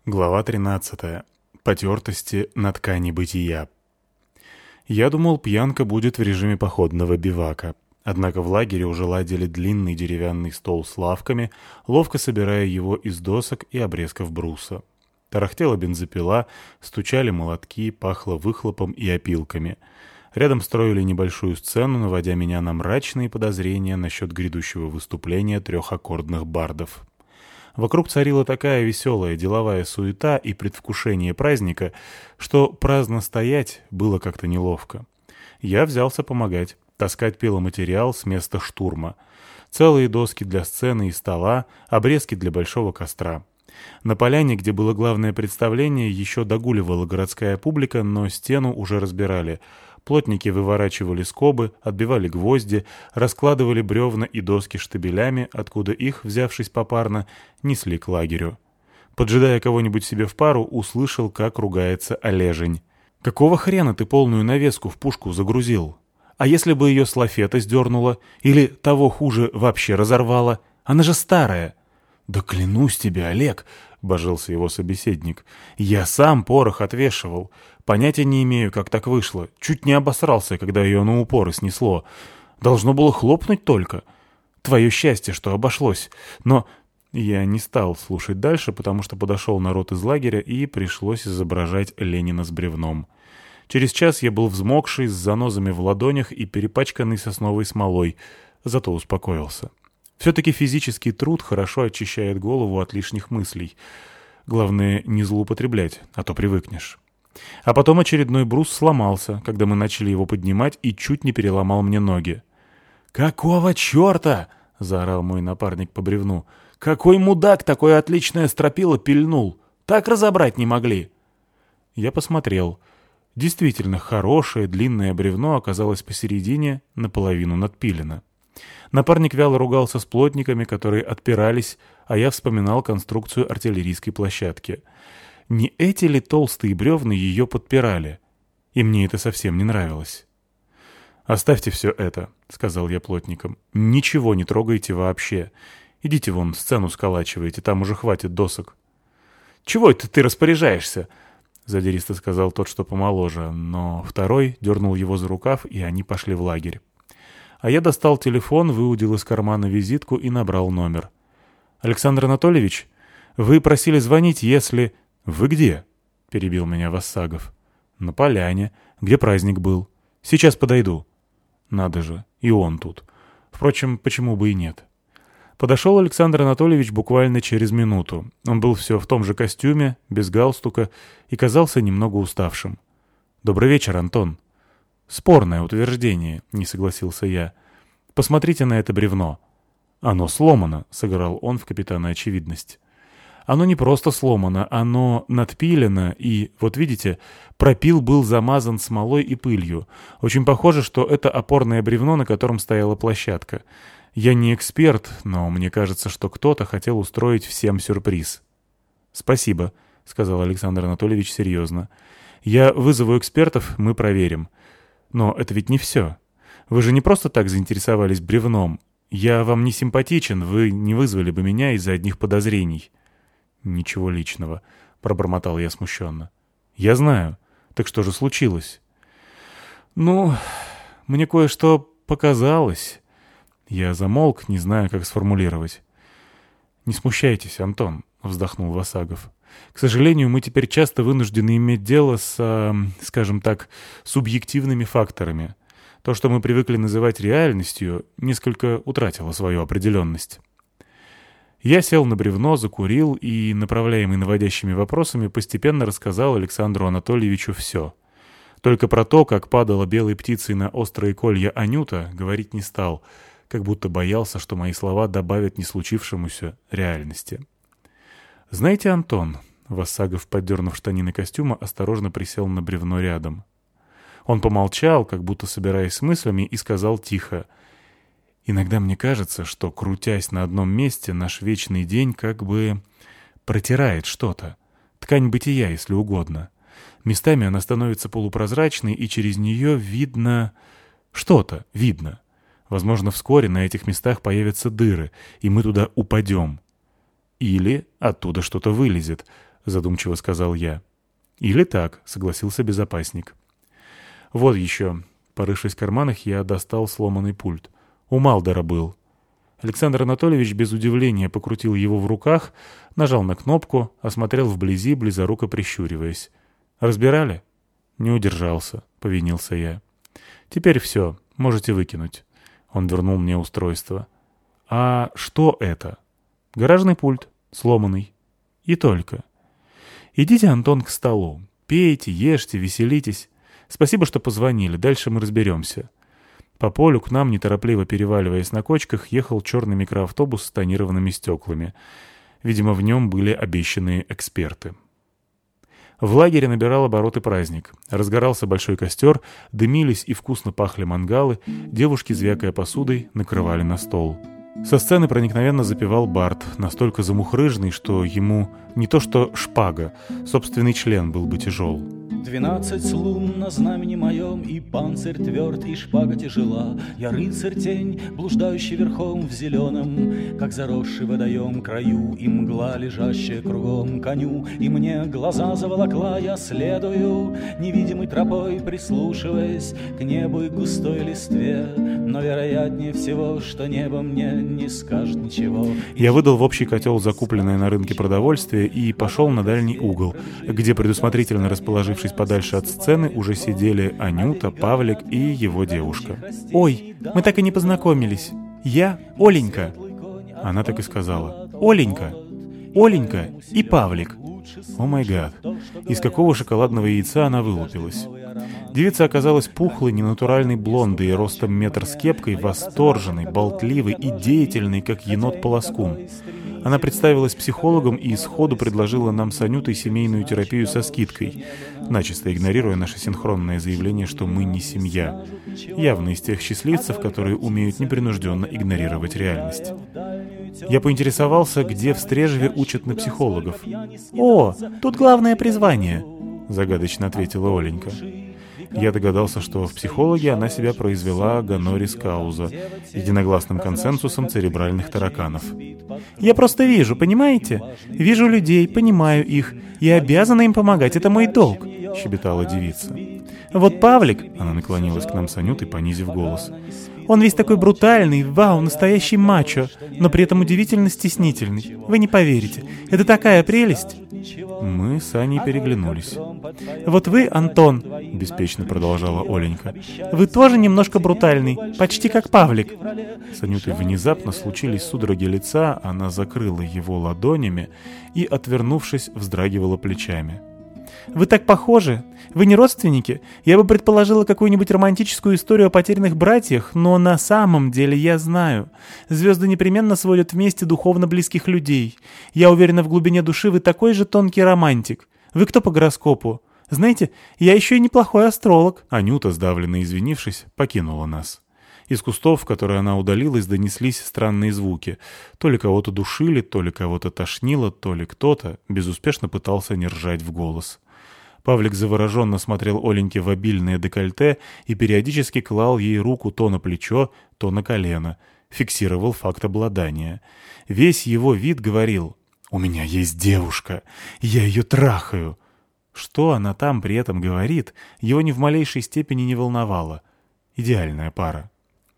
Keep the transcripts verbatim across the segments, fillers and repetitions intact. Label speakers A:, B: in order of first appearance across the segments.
A: Глава тринадцатая. Потертости на ткани бытия. Я думал, пьянка будет в режиме походного бивака. Однако в лагере уже ладили длинный деревянный стол с лавками, ловко собирая его из досок и обрезков бруса. Тарахтела бензопила, стучали молотки, пахло выхлопом и опилками. Рядом строили небольшую сцену, наводя меня на мрачные подозрения насчет грядущего выступления трехаккордных бардов. Вокруг царила такая веселая деловая суета и предвкушение праздника, что праздно стоять было как-то неловко. Я взялся помогать, таскать пиломатериал с места штурма. Целые доски для сцены и стола, обрезки для большого костра. На поляне, где было главное представление, еще догуливала городская публика, но стену уже разбирали. Плотники выворачивали скобы, отбивали гвозди, раскладывали бревна и доски штабелями, откуда их, взявшись попарно, несли к лагерю. Поджидая кого-нибудь себе в пару, услышал, как ругается Олежень. «Какого хрена ты полную навеску в пушку загрузил? А если бы ее с лафета сдернула? Или, того хуже, вообще разорвала? Она же старая!» «Да клянусь тебе, Олег!» — божился его собеседник. «Я сам порох отвешивал. Понятия не имею, как так вышло. Чуть не обосрался, когда ее на упоры снесло. Должно было хлопнуть только. Твое счастье, что обошлось. Но...» Я не стал слушать дальше, потому что подошел народ из лагеря, и пришлось изображать Ленина с бревном. Через час я был взмокший, с занозами в ладонях и перепачканный сосновой смолой, зато успокоился. Все-таки физический труд хорошо очищает голову от лишних мыслей. Главное, не злоупотреблять, а то привыкнешь. А потом очередной брус сломался, когда мы начали его поднимать, и чуть не переломал мне ноги. «Какого черта?» — заорал мой напарник по бревну. «Какой мудак такое отличное стропило пильнул? Так разобрать не могли!» Я посмотрел. Действительно, хорошее длинное бревно оказалось посередине, наполовину надпилено. Напарник вяло ругался с плотниками, которые отпирались, а я вспоминал конструкцию артиллерийской площадки. Не эти ли толстые бревна ее подпирали? И мне это совсем не нравилось. «Оставьте все это», — сказал я плотникам. «Ничего не трогайте вообще. Идите вон, сцену сколачивайте, там уже хватит досок». «Чего это ты распоряжаешься?» — задиристо сказал тот, что помоложе, но второй дернул его за рукав, и они пошли в лагерь. А я достал телефон, выудил из кармана визитку и набрал номер. «Александр Анатольевич, вы просили звонить, если...» «Вы где?» — перебил меня Вассагов. «На поляне, где праздник был. Сейчас подойду». «Надо же, и он тут. Впрочем, почему бы и нет?» Подошел Александр Анатольевич буквально через минуту. Он был все в том же костюме, без галстука, и казался немного уставшим. «Добрый вечер, Антон». «Спорное утверждение», — не согласился я. «Посмотрите на это бревно». «Оно сломано», — сыграл он в капитана очевидность. «Оно не просто сломано, оно надпилено, и, вот видите, пропил был замазан смолой и пылью. Очень похоже, что это опорное бревно, на котором стояла площадка. Я не эксперт, но мне кажется, что кто-то хотел устроить всем сюрприз». «Спасибо», — сказал Александр Анатольевич серьезно. «Я вызову экспертов, мы проверим. Но это ведь не все. Вы же не просто так заинтересовались бревном. Я вам не симпатичен, вы не вызвали бы меня из-за одних подозрений». «Ничего личного», — пробормотал я смущенно. «Я знаю. Так что же случилось?» «Ну, мне кое-что показалось». Я замолк, не зная, как сформулировать. «Не смущайтесь, Антон», — вздохнул Вассагов. «К сожалению, мы теперь часто вынуждены иметь дело с, э, скажем так, субъективными факторами. То, что мы привыкли называть реальностью, несколько утратило свою определенность». Я сел на бревно, закурил и, направляемый наводящими вопросами, постепенно рассказал Александру Анатольевичу все. Только про то, как падала белой птицей на острые колья Анюта, говорить не стал, как будто боялся, что мои слова добавят не случившемуся реальности. «Знаете, Антон...» — Вассагов, поддернув штанины костюма, осторожно присел на бревно рядом. Он помолчал, как будто собираясь с мыслями, и сказал тихо: «Иногда мне кажется, что, крутясь на одном месте, наш вечный день как бы протирает что-то. Ткань бытия, если угодно. Местами она становится полупрозрачной, и через нее видно... что-то видно. Возможно, вскоре на этих местах появятся дыры, и мы туда упадем. Или оттуда что-то вылезет, задумчиво сказал я. «Или так», — согласился безопасник. «Вот еще». Порывшись в карманах, я достал сломанный пульт. У Малдера был. Александр Анатольевич без удивления покрутил его в руках, нажал на кнопку, осмотрел вблизи, близоруко прищуриваясь. «Разбирали?» «Не удержался», — повинился я. «Теперь все, можете выкинуть». Он вернул мне устройство. «А что это?» «Гаражный пульт, сломанный. И только. Идите, Антон, к столу. Пейте, ешьте, веселитесь. Спасибо, что позвонили, дальше мы разберемся». По полю к нам, неторопливо переваливаясь на кочках, ехал черный микроавтобус с тонированными стеклами. Видимо, в нем были обещанные эксперты. В лагере набирал обороты праздник. Разгорался большой костер, дымились и вкусно пахли мангалы, девушки, звякая посудой, накрывали на стол. Со сцены проникновенно запевал бард, настолько замухрыжный, что ему не то что шпага, собственный член был бы тяжел.
B: Двенадцать лун на знамени моем, и панцирь тверд, и шпага тяжела. Я рыцарь-тень, блуждающий верхом в зеленом, как заросший водоем краю, и мгла, лежащая кругом коню. И мне глаза заволокла, я следую невидимой тропой, прислушиваясь к небу и густой листве. Но вероятнее всего, что небо мне не скажет ничего.
A: Я выдал в общий котел закупленное на рынке продовольствие и пошел на дальний угол, где, предусмотрительно расположившись подальше от сцены, уже сидели Анюта, Павлик и его девушка. «Ой, мы так и не познакомились. Я Оленька». Она так и сказала. «Оленька, Оленька и Павлик». О май гад. Из какого шоколадного яйца она вылупилась? Девица оказалась пухлой, ненатуральной блондой, ростом метр с кепкой, восторженной, болтливой и деятельной, как енот-полоскун. Она представилась психологом и сходу предложила нам с Анютой семейную терапию со скидкой, начисто игнорируя наше синхронное заявление, что мы не семья. Явно из тех счастливцев, которые умеют непринужденно игнорировать реальность. Я поинтересовался, где в Стрежеве учат на психологов. «О, тут главное призвание», — загадочно ответила Оленька. Я догадался, что в психологе она себя произвела гонорис кауза, единогласным консенсусом церебральных тараканов. «Я просто вижу, понимаете? Вижу людей, понимаю их. Я обязана им помогать, это мой долг», — щебетала девица. «Вот Павлик», — она наклонилась к нам с Анютой, понизив голос, — «он весь такой брутальный, вау, настоящий мачо, но при этом удивительно стеснительный. Вы не поверите, это такая прелесть». Мы с Аней переглянулись. «Вот вы, Антон», — беспечно продолжала Оленька, — «вы тоже немножко брутальный, почти как Павлик». С Анютой внезапно случились судороги лица, она закрыла его ладонями и, отвернувшись, вздрагивала плечами. «Вы так похожи. Вы не родственники? Я бы предположила какую-нибудь романтическую историю о потерянных братьях, но на самом деле я знаю. Звезды непременно сводят вместе духовно близких людей. Я уверена, в глубине души вы такой же тонкий романтик. Вы кто по гороскопу? Знаете, я еще и неплохой астролог». Анюта, сдавленно извинившись, покинула нас. Из кустов, в которые она удалилась, донеслись странные звуки. То ли кого-то душили, то ли кого-то тошнило, то ли кто-то безуспешно пытался не ржать в голос. Павлик завороженно смотрел Оленьке в обильное декольте и периодически клал ей руку то на плечо, то на колено. Фиксировал факт обладания. Весь его вид говорил: «У меня есть девушка, я ее трахаю». Что она там при этом говорит, его ни в малейшей степени не волновало. Идеальная пара.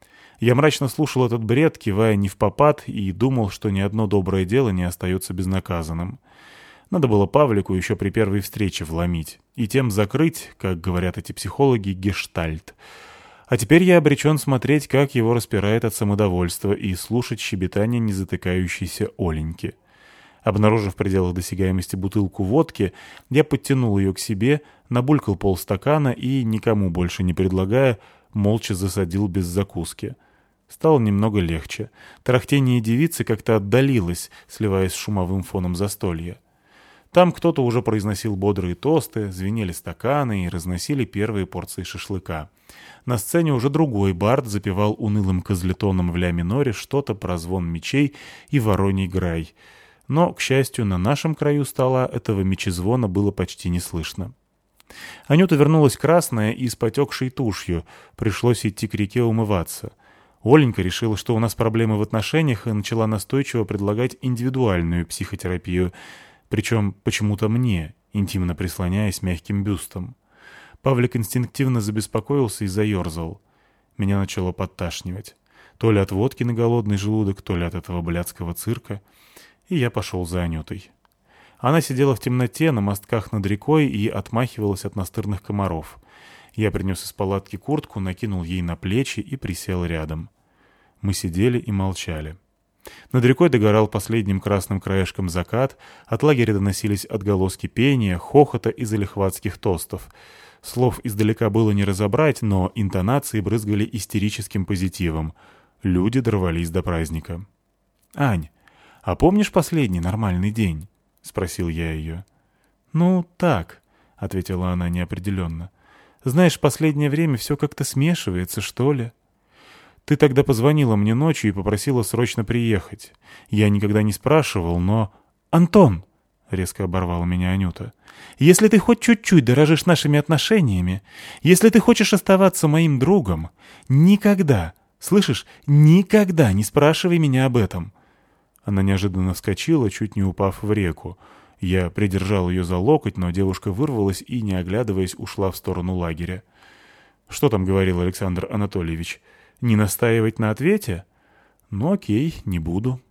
A: Я мрачно слушал этот бред, кивая невпопад, и думал, что ни одно доброе дело не остается безнаказанным. Надо было Павлику еще при первой встрече вломить, и тем закрыть, как говорят эти психологи, гештальт. А теперь я обречен смотреть, как его распирает от самодовольства, и слушать щебетание незатыкающейся Оленьки. Обнаружив в пределах досягаемости бутылку водки, я подтянул ее к себе, набулькал полстакана и, никому больше не предлагая, молча засадил без закуски. Стало немного легче. Тарахтение девицы как-то отдалилось, сливаясь с шумовым фоном застолья. Там кто-то уже произносил бодрые тосты, звенели стаканы и разносили первые порции шашлыка. На сцене уже другой бард запевал унылым козлетоном в ля-миноре что-то про звон мечей и вороний грай. Но, к счастью, на нашем краю стола этого мечезвона было почти не слышно. Анюта вернулась красная и с потекшей тушью. Пришлось идти к реке умываться. Оленька решила, что у нас проблемы в отношениях, и начала настойчиво предлагать индивидуальную психотерапию. Причем почему-то мне, интимно прислоняясь мягким бюстом. Павлик инстинктивно забеспокоился и заерзал. Меня начало подташнивать. То ли от водки на голодный желудок, то ли от этого блядского цирка. И я пошел за Анютой. Она сидела в темноте на мостках над рекой и отмахивалась от настырных комаров. Я принес из палатки куртку, накинул ей на плечи и присел рядом. Мы сидели и молчали. Над рекой догорал последним красным краешком закат, от лагеря доносились отголоски пения, хохота и залихватских тостов. Слов издалека было не разобрать, но интонации брызгали истерическим позитивом. Люди дорвались до праздника. «Ань, а помнишь последний нормальный день?» — спросил я ее. «Ну, так», — ответила она неопределенно. «Знаешь, в последнее время все как-то смешивается, что ли? Ты тогда позвонила мне ночью и попросила срочно приехать. Я никогда не спрашивал, но...» «Антон!» — резко оборвала меня Анюта. «Если ты хоть чуть-чуть дорожишь нашими отношениями, если ты хочешь оставаться моим другом, никогда, слышишь, никогда не спрашивай меня об этом». Она неожиданно вскочила, чуть не упав в реку. Я придержал ее за локоть, но девушка вырвалась и, не оглядываясь, ушла в сторону лагеря. «Что там говорил Александр Анатольевич? Не настаивать на ответе? Ну окей, не буду».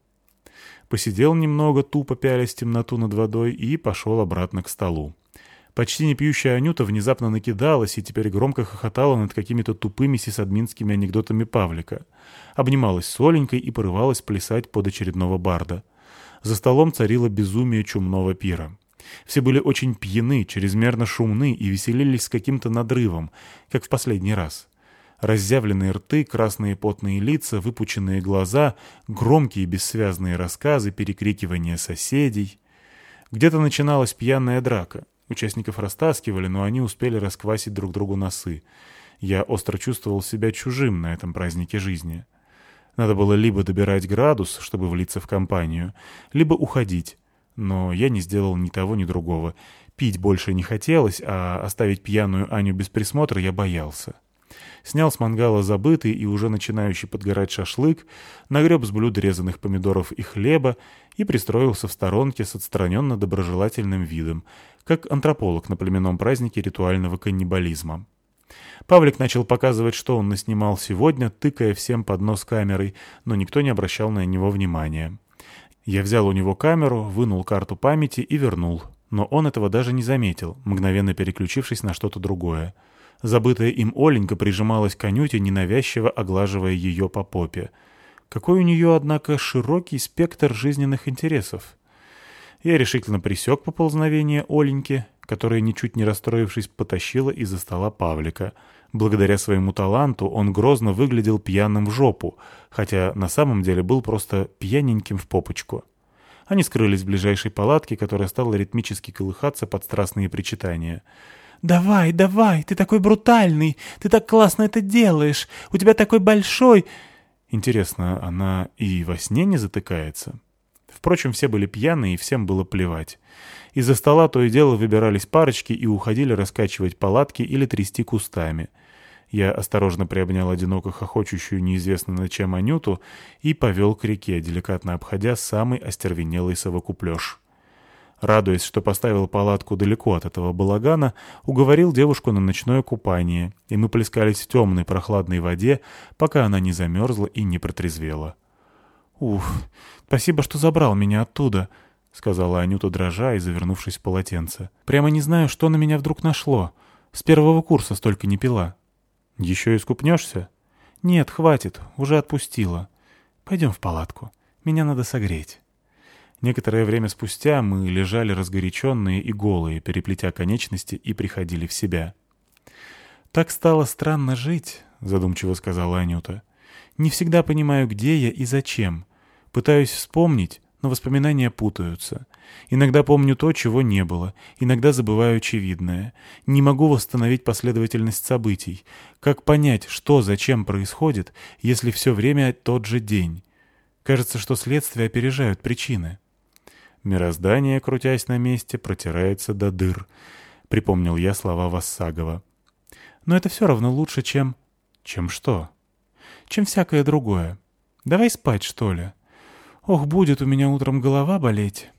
A: Посидел немного, тупо пялясь в темноту над водой, и пошел обратно к столу. Почти не пьющая Анюта внезапно накидалась и теперь громко хохотала над какими-то тупыми сисадминскими анекдотами Павлика. Обнималась с Оленькой и порывалась плясать под очередного барда. За столом царило безумие чумного пира. Все были очень пьяны, чрезмерно шумны и веселились с каким-то надрывом, как в последний раз. Разъявленные рты, красные потные лица, выпученные глаза, громкие бессвязные рассказы, перекрикивания соседей. Где-то начиналась пьяная драка. Участников растаскивали, но они успели расквасить друг другу носы. Я остро чувствовал себя чужим на этом празднике жизни. Надо было либо добирать градус, чтобы влиться в компанию, либо уходить. Но я не сделал ни того, ни другого. Пить больше не хотелось, а оставить пьяную Аню без присмотра я боялся. Снял с мангала забытый и уже начинающий подгорать шашлык, нагреб с блюда резаных помидоров и хлеба и пристроился в сторонке с отстраненно доброжелательным видом, как антрополог на племенном празднике ритуального каннибализма. Павлик начал показывать, что он наснимал сегодня, тыкая всем под нос камерой, но никто не обращал на него внимания. Я взял у него камеру, вынул карту памяти и вернул, но он этого даже не заметил, мгновенно переключившись на что-то другое. Забытая им Оленька прижималась к Анюте, ненавязчиво оглаживая ее по попе. Какой у нее, однако, широкий спектр жизненных интересов. Я решительно пресек поползновение Оленьки, которая, ничуть не расстроившись, потащила из-за стола Павлика. Благодаря своему таланту он грозно выглядел пьяным в жопу, хотя на самом деле был просто пьяненьким в попочку. Они скрылись в ближайшей палатке, которая стала ритмически колыхаться под страстные причитания. «Давай, давай, ты такой брутальный, ты так классно это делаешь, у тебя такой большой...» Интересно, она и во сне не затыкается? Впрочем, все были пьяны, и всем было плевать. Из-за стола то и дело выбирались парочки и уходили раскачивать палатки или трясти кустами. Я осторожно приобнял одиноко хохочущую неизвестно над чем Анюту и повел к реке, деликатно обходя самый остервенелый совокуплеж. Радуясь, что поставил палатку далеко от этого балагана, уговорил девушку на ночное купание, и мы плескались в темной прохладной воде, пока она не замерзла и не протрезвела. «Ух, спасибо, что забрал меня оттуда», — сказала Анюта, дрожа и завернувшись в полотенце. «Прямо не знаю, что на меня вдруг нашло. С первого курса столько не пила». «Еще искупнешься?» «Нет, хватит, уже отпустила. Пойдем в палатку, меня надо согреть». Некоторое время спустя мы лежали разгоряченные и голые, переплетя конечности, и приходили в себя. «Так стало странно жить», — задумчиво сказала Анюта. «Не всегда понимаю, где я и зачем. Пытаюсь вспомнить, но воспоминания путаются. Иногда помню то, чего не было, иногда забываю очевидное. Не могу восстановить последовательность событий. Как понять, что зачем происходит, если все время тот же день? Кажется, что следствия опережают причины». «Мироздание, крутясь на месте, протирается до дыр», — припомнил я слова Вассагова. «Но это все равно лучше, чем...» «Чем что?» «Чем всякое другое. Давай спать, что ли? Ох, будет у меня утром голова болеть».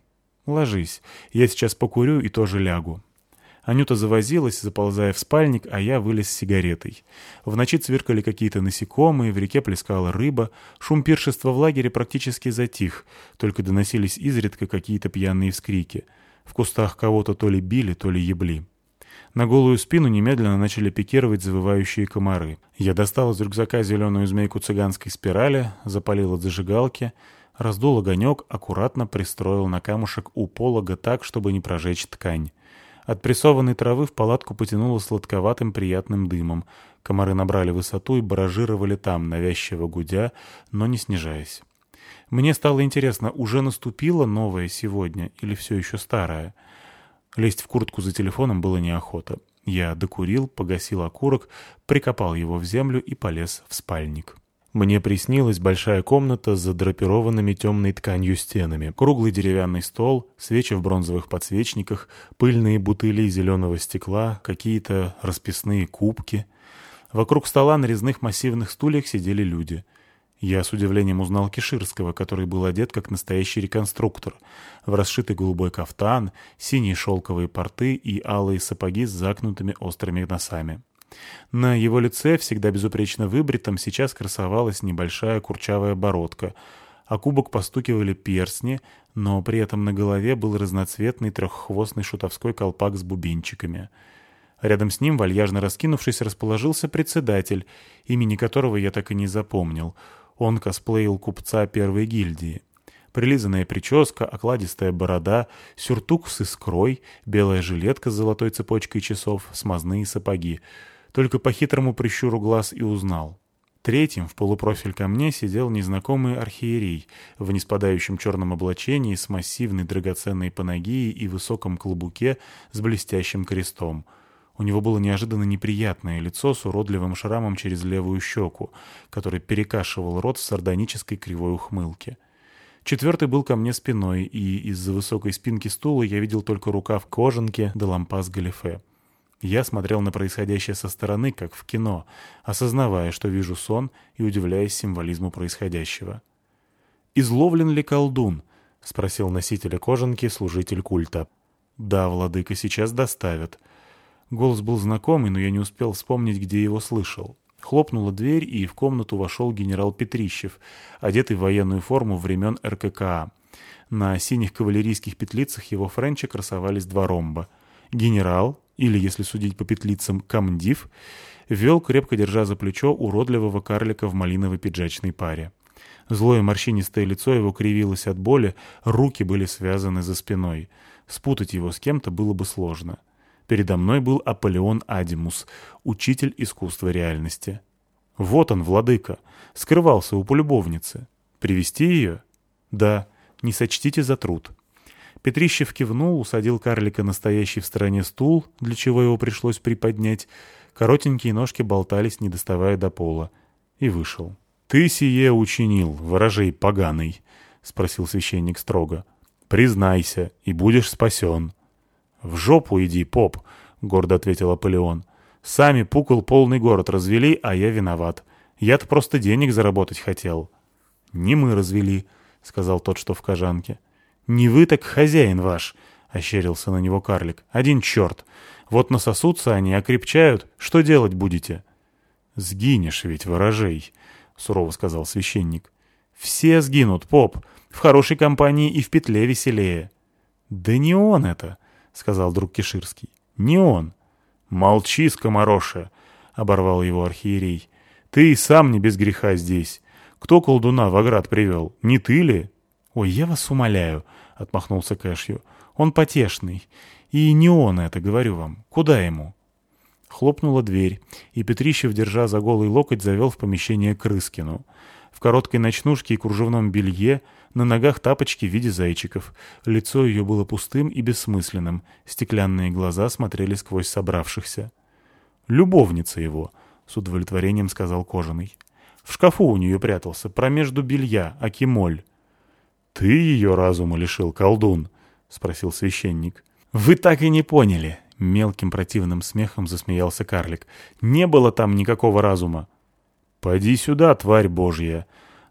A: «Ложись, я сейчас покурю и тоже лягу». Анюта завозилась, заползая в спальник, а я вылез с сигаретой. В ночи цвиркали какие-то насекомые, в реке плескала рыба, шум пиршества в лагере практически затих, только доносились изредка какие-то пьяные вскрики. В кустах кого-то то ли били, то ли ебли. На голую спину немедленно начали пикировать завывающие комары. Я достал из рюкзака зеленую змейку цыганской спирали, запалил от зажигалки, раздул огонек, аккуратно пристроил на камушек у полога так, чтобы не прожечь ткань. От прессованной травы в палатку потянуло сладковатым приятным дымом. Комары набрали высоту и баражировали там, навязчиво гудя, но не снижаясь. Мне стало интересно, уже наступило новое сегодня или все еще старое? Лезть в куртку за телефоном было неохота. Я докурил, погасил окурок, прикопал его в землю и полез в спальник. Мне приснилась большая комната с задрапированными темной тканью стенами, круглый деревянный стол, свечи в бронзовых подсвечниках, пыльные бутыли зеленого стекла, какие-то расписные кубки. Вокруг стола на резных массивных стульях сидели люди. Я с удивлением узнал Киширского, который был одет как настоящий реконструктор, в расшитый голубой кафтан, синие шелковые порты и алые сапоги с загнутыми острыми носами. На его лице, всегда безупречно выбритом, сейчас красовалась небольшая курчавая бородка, а кубок постукивали перстни, но при этом на голове был разноцветный треххвостный шутовской колпак с бубенчиками. Рядом с ним, вальяжно раскинувшись, расположился председатель, имени которого я так и не запомнил. Он косплеил купца первой гильдии. Прилизанная прическа, окладистая борода, сюртук с искрой, белая жилетка с золотой цепочкой часов, смазные сапоги. Только по хитрому прищуру глаз и узнал. Третьим в полупрофиль ко мне сидел незнакомый архиерей в неспадающем черном облачении с массивной драгоценной панагией и высоком клобуке с блестящим крестом. У него было неожиданно неприятное лицо с уродливым шрамом через левую щеку, который перекашивал рот в сардонической кривой ухмылке. Четвертый был ко мне спиной, и из-за высокой спинки стула я видел только рукав кожанки да лампас галифе. Я смотрел на происходящее со стороны, как в кино, осознавая, что вижу сон, и удивляясь символизму происходящего. «Изловлен ли колдун?» — спросил носителя кожанки служитель культа. «Да, владыка, сейчас доставят». Голос был знакомый, но я не успел вспомнить, где его слышал. Хлопнула дверь, и в комнату вошел генерал Петрищев, одетый в военную форму времен эр ка ка а. На синих кавалерийских петлицах его френча красовались два ромба. Генерал, или, если судить по петлицам, комдив, вел, крепко держа за плечо, уродливого карлика в малиновой пиджачной паре. Злое морщинистое лицо его кривилось от боли, руки были связаны за спиной. Спутать его с кем-то было бы сложно. Передо мной был Аполеон Адимус, учитель искусства реальности. Вот он, владыка, скрывался у полюбовницы. Привести ее? Да, не сочтите за труд. Петрищев кивнул, усадил карлика на стоящий в стороне стул, для чего его пришлось приподнять. Коротенькие ножки болтались, не доставая до пола. И вышел. «Ты сие учинил, ворожей поганый?» — спросил священник строго. «Признайся, и будешь спасен». «В жопу иди, поп», — гордо ответил Аполеон. «Сами пукол полный город развели, а я виноват. Я-то просто денег заработать хотел». «Не мы развели», — сказал тот, что в кожанке. «Не вы, так хозяин ваш», — ощерился на него карлик. «Один черт. Вот насосутся они, окрепчают. Что делать будете?» «Сгинешь ведь, ворожей», — сурово сказал священник. «Все сгинут, поп. В хорошей компании и в петле веселее». «Да не он это», — сказал друг Киширский. «Не он». «Молчи, скомороша», — оборвал его архиерей. «Ты и сам не без греха здесь. Кто колдуна в оград привел? Не ты ли?» «Ой, я вас умоляю», — отмахнулся Кэшью. «Он потешный. И не он это, говорю вам. Куда ему?» Хлопнула дверь, и Петрищев, держа за голый локоть, завел в помещение Крыскину. В короткой ночнушке и кружевном белье, на ногах тапочки в виде зайчиков. Лицо ее было пустым и бессмысленным, стеклянные глаза смотрели сквозь собравшихся. «Любовница его», — с удовлетворением сказал Кожаный. «В шкафу у нее прятался, промежду белья, акимоль». «Ты ее разума лишил, колдун?» — спросил священник. «Вы так и не поняли», — мелким противным смехом засмеялся карлик. «Не было там никакого разума». «Поди сюда, тварь божья!» —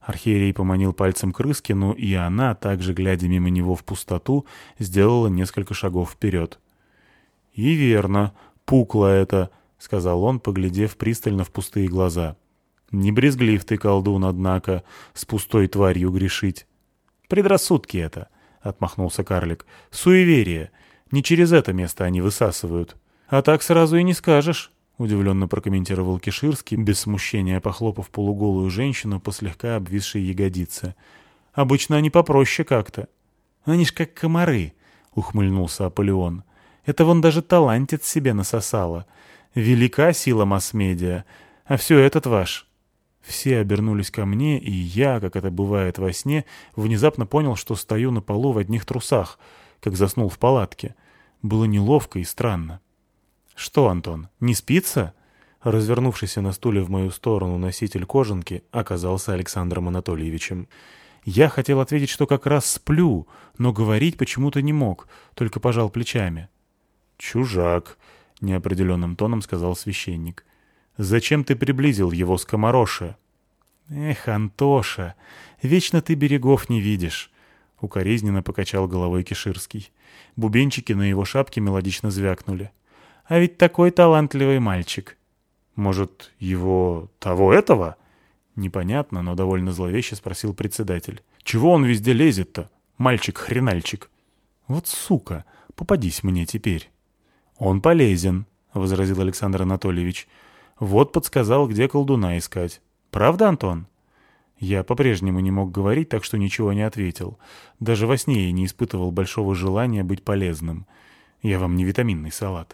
A: Архиерей поманил пальцем Крыскину, и она, также глядя мимо него в пустоту, сделала несколько шагов вперед. «И верно, пукло это», — сказал он, поглядев пристально в пустые глаза. «Не брезглив ты, колдун, однако, с пустой тварью грешить». «Предрассудки это», — отмахнулся карлик. «Суеверие. Не через это место они высасывают». «А так сразу и не скажешь», — удивленно прокомментировал Киширский, без смущения похлопав полуголую женщину по слегка обвисшей ягодице. «Обычно они попроще как-то». «Они ж как комары», — ухмыльнулся Аполеон. «Это вон даже талантец себе насосало. Велика сила масс-медиа, а все этот ваш». Все обернулись ко мне, и я, как это бывает во сне, внезапно понял, что стою на полу в одних трусах, как заснул в палатке. Было неловко и странно. «Что, Антон, не спится?» Развернувшийся на стуле в мою сторону носитель кожанки оказался Александром Анатольевичем. Я хотел ответить, что как раз сплю, но говорить почему-то не мог, только пожал плечами. «Чужак», — неопределенным тоном сказал священник. «Зачем ты приблизил его скомороши?» «Эх, Антоша, вечно ты берегов не видишь», — укоризненно покачал головой Киширский. Бубенчики на его шапке мелодично звякнули. «А ведь такой талантливый мальчик». «Может, его того-этого?» Непонятно, но довольно зловеще спросил председатель. «Чего он везде лезет-то, мальчик-хренальчик?» «Вот сука, попадись мне теперь». «Он полезен», — возразил Александр Анатольевич. «Вот подсказал, где колдуна искать. Правда, Антон?» Я по-прежнему не мог говорить, так что ничего не ответил. Даже во сне я не испытывал большого желания быть полезным. Я вам не витаминный салат.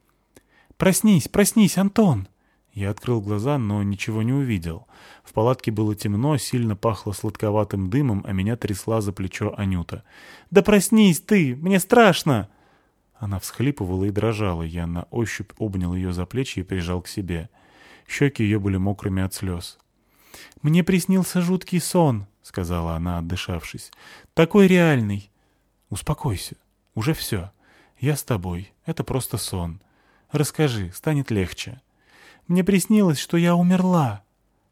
A: «Проснись, проснись, Антон!» Я открыл глаза, но ничего не увидел. В палатке было темно, сильно пахло сладковатым дымом, а меня трясла за плечо Анюта. «Да проснись ты! Мне страшно!» Она всхлипывала и дрожала. Я на ощупь обнял ее за плечи и прижал к себе. Щеки ее были мокрыми от слез. «Мне приснился жуткий сон», — сказала она, отдышавшись. «Такой реальный». «Успокойся. Уже все. Я с тобой. Это просто сон. Расскажи, станет легче». «Мне приснилось, что я умерла».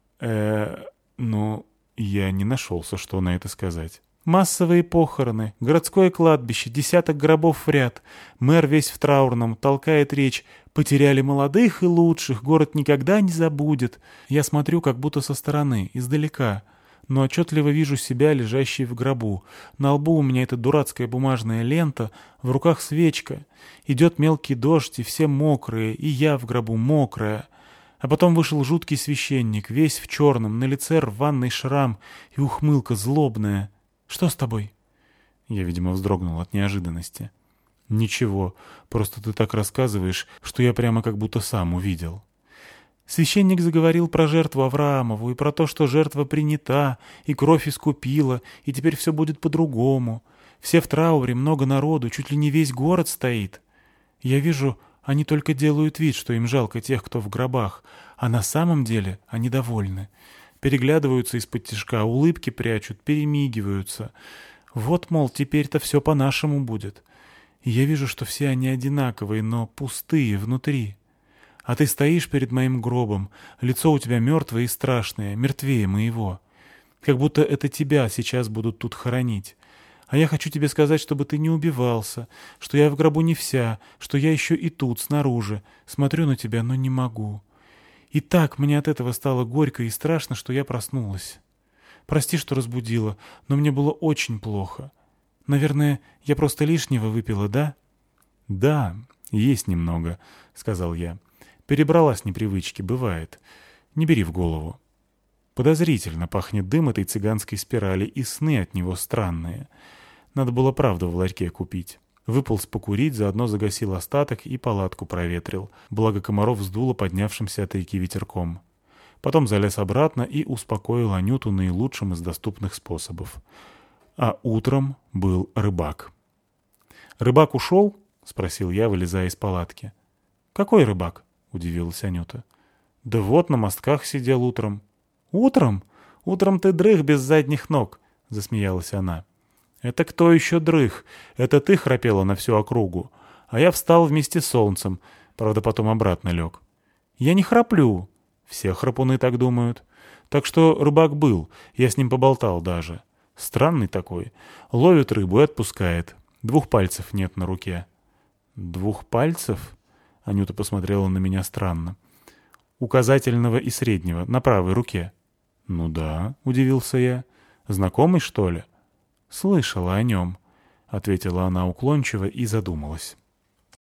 A: э ну, я не нашелся, что на это сказать. «Массовые похороны, городское кладбище, десяток гробов в ряд. Мэр весь в траурном, толкает речь. Потеряли молодых и лучших, город никогда не забудет. Я смотрю как будто со стороны, издалека, но отчетливо вижу себя, лежащей в гробу. На лбу у меня эта дурацкая бумажная лента, в руках свечка. Идет мелкий дождь, и все мокрые, и я в гробу мокрая. А потом вышел жуткий священник, весь в черном, на лице рваный шрам и ухмылка злобная. Что с тобой?» Я, видимо, вздрогнул от неожиданности. «Ничего, просто ты так рассказываешь, что я прямо как будто сам увидел». Священник заговорил про жертву Авраамову и про то, что жертва принята, и кровь искупила, и теперь все будет по-другому. Все в трауре, много народу, чуть ли не весь город стоит. Я вижу, они только делают вид, что им жалко тех, кто в гробах, а на самом деле они довольны. Переглядываются из-под тишка, улыбки прячут, перемигиваются. Вот, мол, теперь-то все по-нашему будет. И я вижу, что все они одинаковые, но пустые внутри. А ты стоишь перед моим гробом, лицо у тебя мертвое и страшное, мертвее моего. Как будто это тебя сейчас будут тут хоронить. А я хочу тебе сказать, чтобы ты не убивался, что я в гробу не вся, что я еще и тут, снаружи. Смотрю на тебя, но не могу. И так мне от этого стало горько и страшно, что я проснулась. Прости, что разбудила, но мне было очень плохо. Наверное, я просто лишнего выпила, да?» «Да, есть немного», — сказал я. «Перебрала с непривычки, бывает. Не бери в голову». Подозрительно пахнет дым этой цыганской спирали, и сны от него странные. Надо было правду в ларьке купить. Выполз покурить, заодно загасил остаток и палатку проветрил, благо комаров сдуло поднявшимся от реки ветерком. Потом залез обратно и успокоил Анюту наилучшим из доступных способов. А утром был рыбак. «Рыбак ушел?» — спросил я, вылезая из палатки. «Какой рыбак?» — удивилась Анюта. «Да вот на мостках сидел утром». «Утром? Утром ты дрых без задних ног», — засмеялась она. «Это кто еще дрых? Это ты храпела на всю округу. А я встал вместе с солнцем, правда, потом обратно лег». «Я не храплю». «Все храпуны так думают». Так что рыбак был, я с ним поболтал даже. Странный такой. Ловит рыбу и отпускает. Двух пальцев нет на руке». «Двух пальцев?» — Анюта посмотрела на меня странно. «Указательного и среднего, на правой руке». «Ну да», — удивился я. «Знакомый, что ли?» «Слышала о нем», — ответила она уклончиво и задумалась.